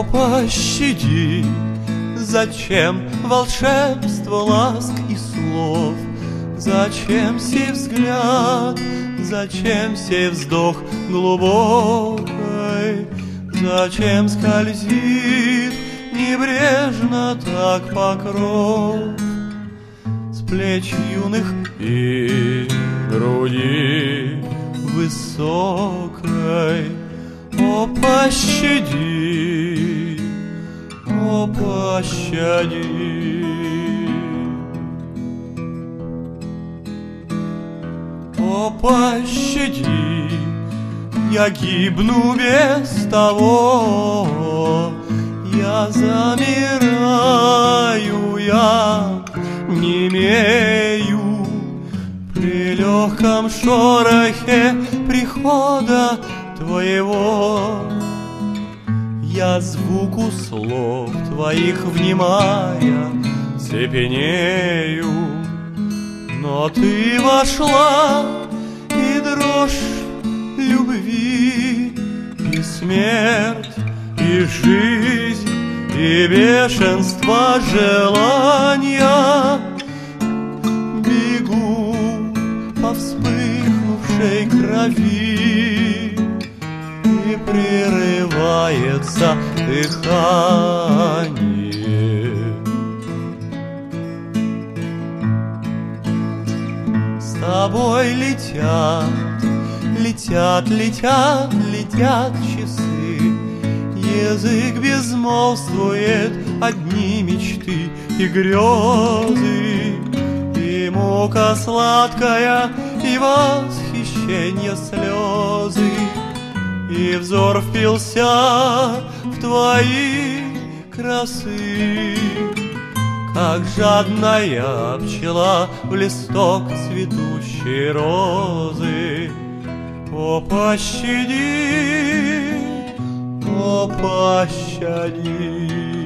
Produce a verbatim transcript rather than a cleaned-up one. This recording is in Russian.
пощади, зачем волшебство ласк и слов? Зачем сей взгляд, зачем сей вздох глубокой? Зачем скользит небрежно так покров с плеч юных и груди высокой? О, пощади, о, пощади. О, пощади, я гибну без того, я замираю, я немею при легком шорохе прихода твоего. Я звуку слов твоих внимая цепенею, но ты вошла, и дрожь любви, и смерть, и жизнь, и бешенство желания. Бегу по вспыхнувшей крови, и прерывается дыхание. С тобой летят, летят, летят, летят часы. Язык безмолвствует, одни мечты и грезы, и мука сладкая, и восхищенье слезы. И взор впился в твои красы, как жадная пчела в листок цветущей розы. О, пощади, о, пощади.